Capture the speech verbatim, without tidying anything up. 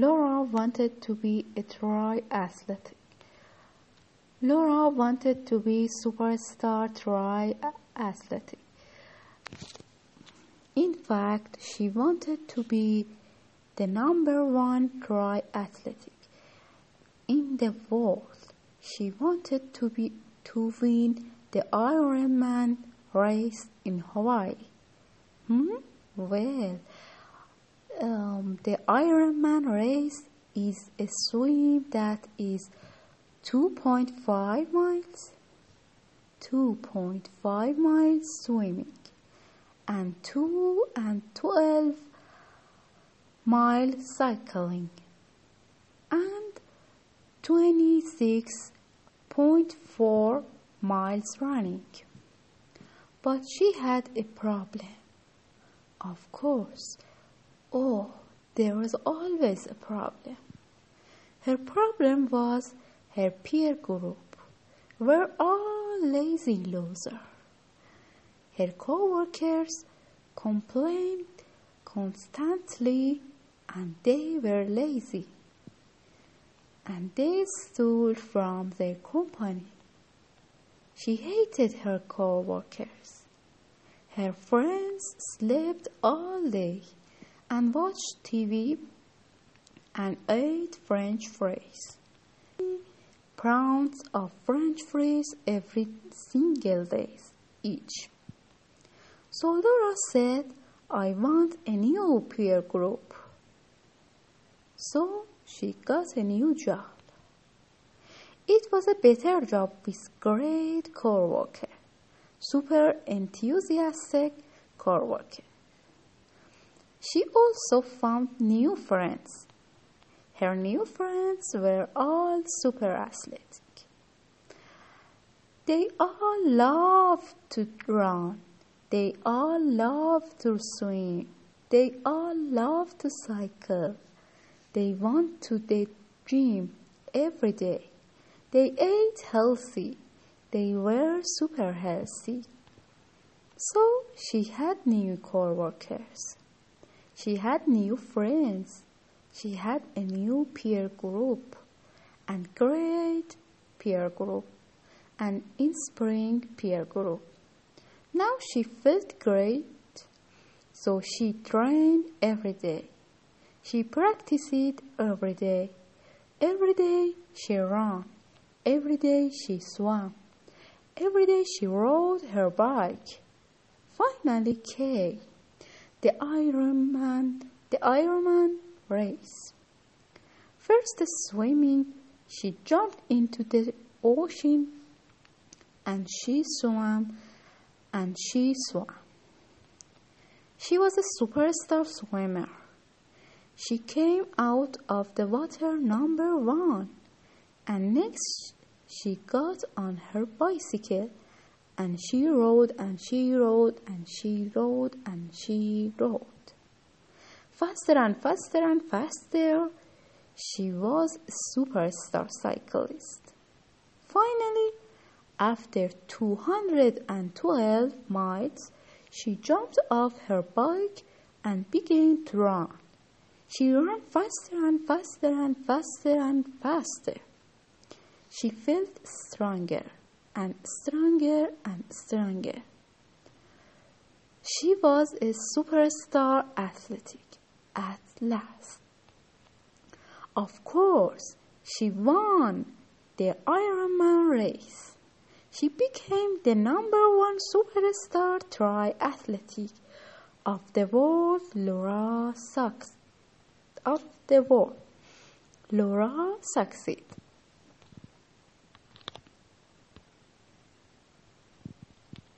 Laura wanted to be a triathlete. Laura wanted to be superstar triathlete. In fact, she wanted to be the number one triathlete in the world. She wanted to be to win the Ironman race in Hawaii. Hmm? Well, um, the Ironman race is a swim that is two point five miles, two point five miles swimming, and two and twelve miles cycling, and twenty-six point four miles running. But she had a problem. Of course. Oh, there was always a problem. Her problem was her peer group were all lazy losers. Her co-workers complained constantly and they were lazy. And they stole from their company. She hated her co-workers. Her friends slept all day and watched T V and ate French fries. Pounds of French fries every single day each. So Laura said, I want a new peer group. So she got a new job. It was a better job with great co-worker, super enthusiastic co-worker. She also found new friends. Her new friends were all super athletic. They all loved to run. They all loved to swim. They all loved to cycle. They went to the gym every day. They ate healthy. They were super healthy. So she had new co-workers. She had new friends. She had a new peer group, and great peer group, and inspiring peer group. Now she felt great, so she trained every day. She practiced every day. Every day she ran. Every day she swam. Every day she rode her bike. Finally came the Ironman, the Ironman race. First swimming, she jumped into the ocean and she swam and she swam. She was a superstar swimmer. She came out of the water number one, and next she got on her bicycle and she rode and she rode and she rode and she rode. Faster and faster and faster, she was a superstar cyclist. Finally, after two hundred twelve miles, she jumped off her bike and began to run. She ran faster and faster and faster and faster. She felt stronger and stronger and stronger. She was a superstar athlete at last. Of course, she won the Ironman race. She became the number one superstar triathlete of the world. Laura sucks of the world. Laura succeeded.